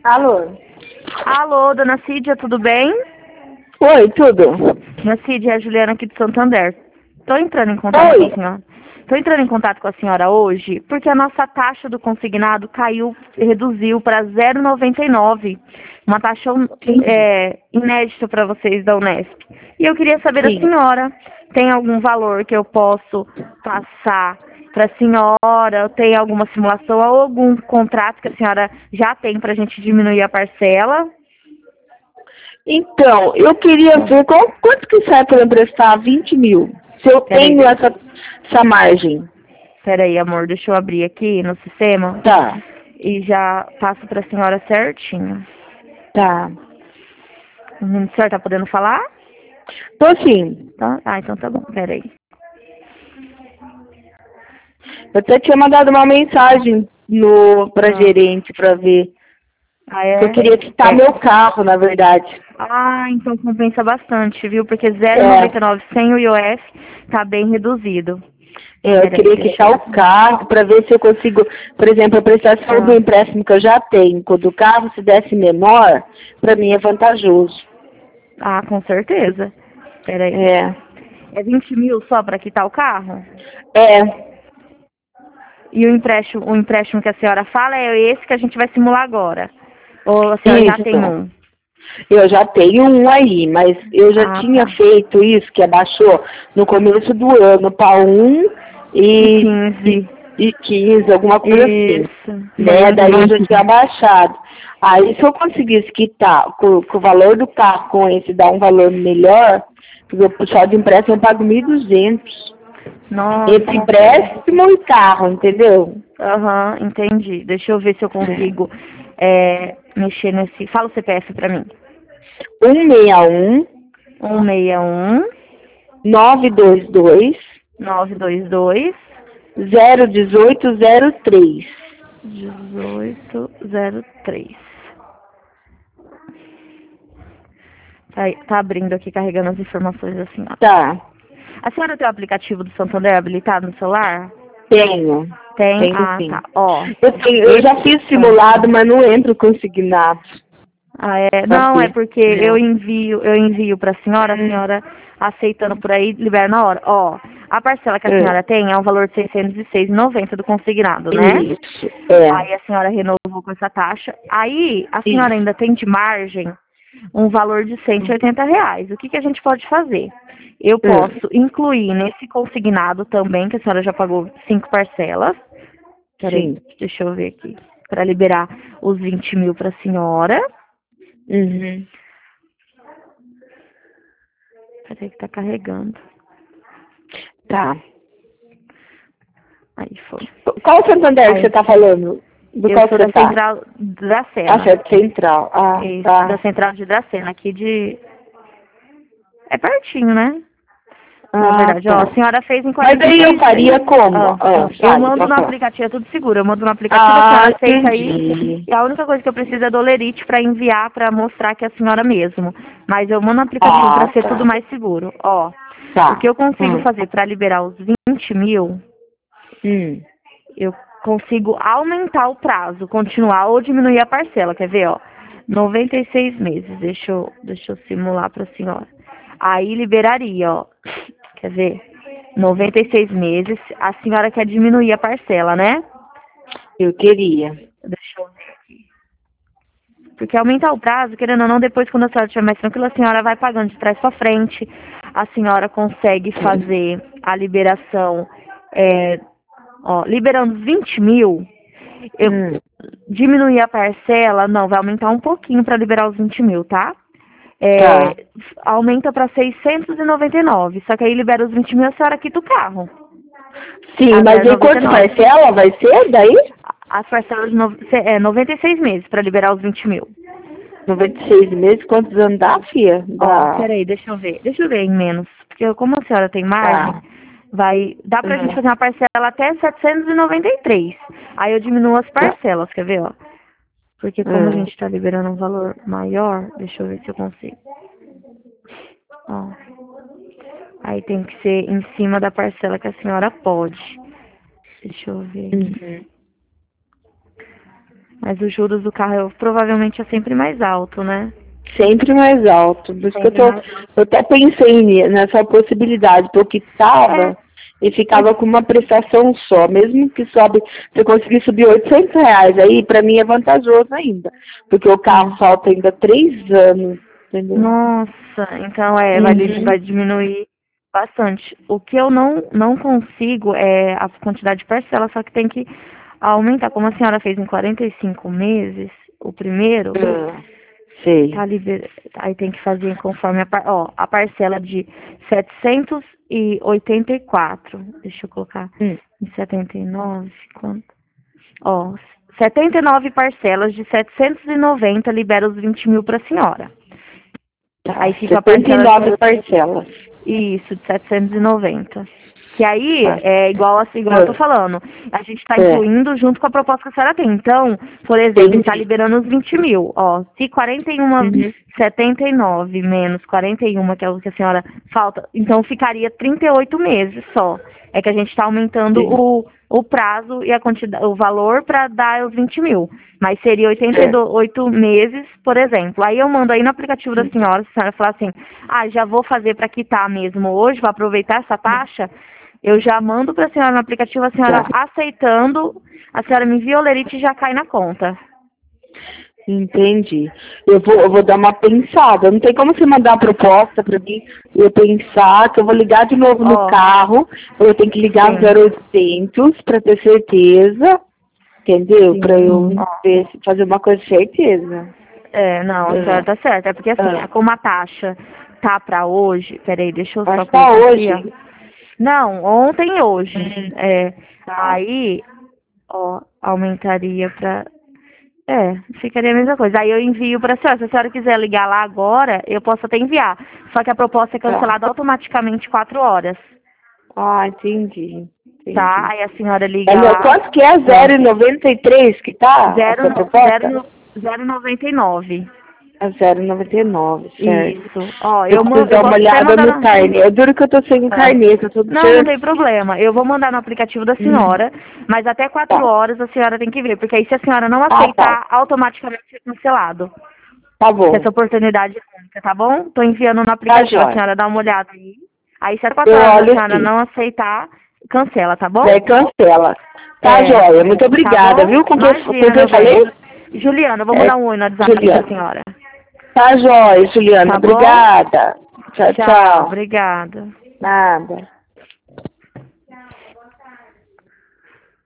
Alô? Alô, dona Cídia, tudo bem? Oi, tudo? Dona Cídia, é a Juliana aqui de Santander. Estou entrando em contato com a Oi? senhora. Estou entrando em contato com a senhora hoje porque a nossa taxa do consignado reduziu para 0,99. Uma taxa Sim. inédita para vocês da Unesp. E eu queria saber da Sim. senhora, tem algum valor que eu posso passar para a senhora? Tem alguma simulação ou algum contrato que a senhora já tem para a gente diminuir a parcela? Então, eu queria ver quanto que sai para eu emprestar 20 mil. Se eu Peraí, tenho essa margem. peraí, amor, deixa eu abrir aqui no sistema Tá, e já passo para a senhora certinho. tá. A senhora tá podendo falar? Tô sim. Tá? Ah, então tá bom, peraí. Eu até tinha mandado uma mensagem pra Ah, gerente pra ver. ah, Que eu é? queria quitar meu carro, na verdade. Ah, então compensa bastante, viu? Porque É, 0,99 sem o IOF tá bem reduzido. eu Peraí, queria deixa quitar eu... o carro para ver se eu consigo, por exemplo, a prestação do Ah, empréstimo que eu já tenho. Quando o carro se desse menor, para mim é vantajoso. com certeza. Peraí. É. É 20 mil só para quitar o carro? É, E o empréstimo que a senhora fala é esse que a gente vai simular agora? Ou a senhora já tem isso. um? Eu já tenho um aí, mas eu já Ah, tinha tá. feito isso, que abaixou no começo do ano para E e, e, 15. e 15, alguma coisa assim. Isso. Daí Né? eu Daí eu já vi. tinha abaixado. Aí se eu conseguisse quitar com o valor do carro com esse, dar um valor melhor, porque o pessoal de empréstimo eu pago 1.200. Nossa. Entre empréstimo e carro, entendeu? Aham, entendi. Deixa eu ver se eu É. consigo mexer nesse. Fala o CPF pra mim. 161 161 922 922 01803. 1803. Tá abrindo aqui, carregando as informações da senhora. Tá, A senhora tem o aplicativo do Santander habilitado no celular? tenho. Tem? Tenho Ah, sim. tá. Ó, Eu já esse. fiz simulado, mas não entro consignado. Ah, é? Pra Não, é ver. porque É. eu envio pra senhora, a senhora aceitando por aí, libera na hora. Ó, a parcela que a senhora tem é um valor de R$ 606,90 do consignado, né? Isso. É. Aí a senhora renovou com essa taxa. Aí a senhora Isso. ainda tem de margem um valor de R$ 180. O que que a gente pode fazer? Eu posso incluir nesse consignado também, que a senhora já pagou 5 parcelas. Peraí, Sim. deixa eu ver aqui. Para liberar os 20 mil para a senhora. Uhum. Peraí que tá carregando. Tá. Aí foi. Qual Santander que Aí, você tá falando? Do eu qual sou que você da tá? Central Ah, Dracena. certo, Central. Ah, Isso, da tá. Central de Dracena, aqui de... É pertinho, né? Na Ah, verdade, ó, a tá. senhora fez em Mas daí eu 46 faria dias. como? Ó, eu Fale, mando pode no falar. aplicativo, é tudo seguro. Eu mando no aplicativo, a Ah, senhora aceita aí. entendi. E a única coisa que eu preciso é do olerite para enviar, para mostrar que é a senhora mesmo. Mas eu mando no aplicativo para Ah, ser tudo tá. mais seguro. Ó, o que Tá. eu consigo fazer para liberar os 20 mil, Hum. eu consigo aumentar o prazo, continuar ou diminuir a parcela. Quer ver, ó? 96 meses. Deixa eu simular para a senhora. Aí liberaria, ó. Quer ver? 96 meses. A senhora quer diminuir a parcela, né? Eu queria. Deixa eu ver. Porque aumentar o prazo, querendo ou não, depois quando a senhora estiver mais tranquila, a senhora vai pagando de trás para frente. A senhora consegue fazer a liberação, liberando 20 mil, eu Hum. diminuir a parcela, não, vai aumentar um pouquinho para liberar os 20 mil, tá? Tá. Aumenta para 699, só que aí libera os 20 mil, a senhora quita o carro. Sim, A mas aí quantas 0,99. parcelas vai ser daí? As parcelas de 96 meses para liberar os 20 mil. 96 meses, quantos anos dá, filha? Ó, Dá. peraí, deixa eu ver. Deixa eu ver em menos. Porque como a senhora tem margem, Tá. dá pra gente fazer uma parcela até 793. Aí eu diminuo as Tá. parcelas, quer ver, ó? Porque como a Hum. gente tá liberando um valor maior, deixa eu ver se eu consigo. Ó. Aí tem que ser em cima da parcela que a senhora pode. Deixa eu ver aqui. Uhum. Mas os juros do carro provavelmente é sempre mais alto, né? Sempre mais alto. Por isso que eu até pensei nessa possibilidade, porque estava e ficava com uma prestação só. Mesmo que sobe, se eu conseguir subir R$ 800, aí para mim é vantajoso ainda. Porque o carro falta ainda 3 anos, entendeu? Nossa, então vai diminuir bastante. O que eu não consigo é a quantidade de parcela, só que tem que aumentar. Como a senhora fez em 45 meses, o primeiro, Sei. tá aí tem que fazer conforme a parcela de 784. Deixa eu colocar em 79, quanto? 79 parcelas de 790 libera os 20 mil para a senhora. Aí fica a parcela parcelas. Isso, de 790. Que aí é igual eu tô falando. A gente está incluindo junto com a proposta que a senhora tem. Então, por exemplo, está liberando os 20 mil. Se 79 menos 41, que é o que a senhora falta, então ficaria 38 meses só. É que a gente está aumentando o prazo e o valor para dar os 20 mil. Mas seria 88 meses, por exemplo. Aí eu mando aí no aplicativo da senhora, se a senhora falar assim, já vou fazer para quitar mesmo hoje, para aproveitar essa taxa, eu já mando para a senhora no aplicativo, a senhora aceitando, a senhora me envia o lerite e já cai na conta. Entendi. Eu vou dar uma pensada. Não tem como você mandar a proposta para mim eu pensar que eu vou ligar de novo no carro. Eu tenho que ligar no 0800 para ter certeza, entendeu? Para eu fazer uma coisa de certeza. Não, a senhora tá certa. É porque assim, como a taxa tá para hoje, peraí, deixa eu só colocar hoje. Aqui, Não, ontem e hoje. Aí, aumentaria para... ficaria a mesma coisa. Aí eu envio para a senhora. Se a senhora quiser ligar lá agora, eu posso até enviar. Só que a proposta é cancelada automaticamente 4 horas. Entendi. Tá? Aí a senhora liga lá. Quanto que é? 0,93 que tá? 0,99. É 0,99, certo. Isso. Eu vou dar uma olhada no carnê. Eu duro que eu tô sem carnê, que eu tô Não tem problema. Eu vou mandar no aplicativo da senhora, mas até 4 horas a senhora tem que ver, porque aí se a senhora não aceitar, automaticamente é cancelado. Tá bom. Essa oportunidade é única, tá bom? Tô enviando no aplicativo, a senhora dá uma olhada aí. Aí se a senhora não aceitar, cancela, tá bom? Cancela. Tá, joia. Muito obrigada, viu? Com quem eu falei? Juliana, eu vou mandar um oi no WhatsApp pra senhora. Tá, joia, Juliana. Obrigada. Tchau. Obrigada. Nada.